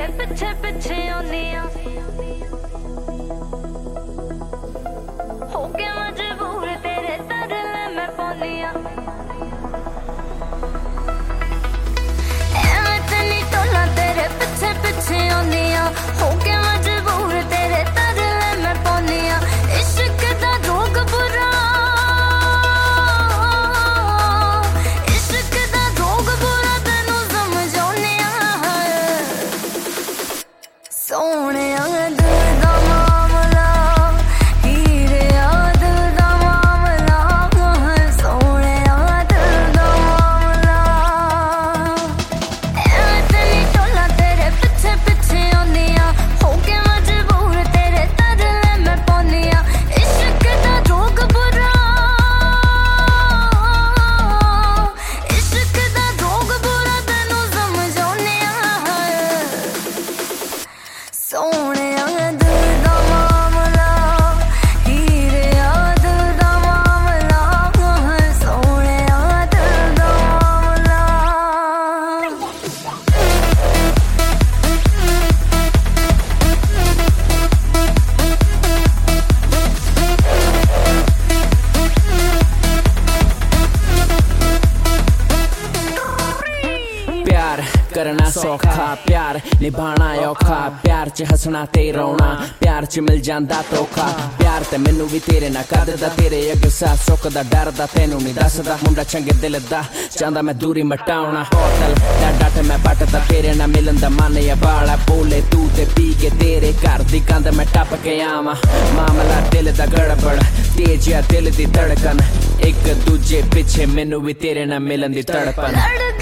तेरे पिछे पिछे आनी आ हो के मजबूर तेरे तरले मैं पानी आ एवें ते नी टोला तेरे पिछे पिछे आनी आ हो के मजबूर तेरे तरले मैं पानी आ इश्क दा रोग बुरा इश्क दा रोग बुरा तेनू समझाउने आ सोने करना सौखा प्यार निभाना औखा प्यार च हसना ते रोना प्यार च मिल जांदा धोखा प्यार ते मैनू भी तेरे ना करदा तेरे अगे सा सुखदा डरदा तेनू नहीं दसदा मुंडा चंगे दिल दा चाहंदा मैं दूरी मटाउणा होटल दा डट मैं बटदा तेरे ना मिलन दा मन या बाला बोले तू ते पी के तेरे घर दी कंध मैं टप के आवां मामला दिल दा गड़बड़ तेज या दिल दी धड़कन एक दूजे पिछे मैनू भी तेरे ना मिलन दी तड़पन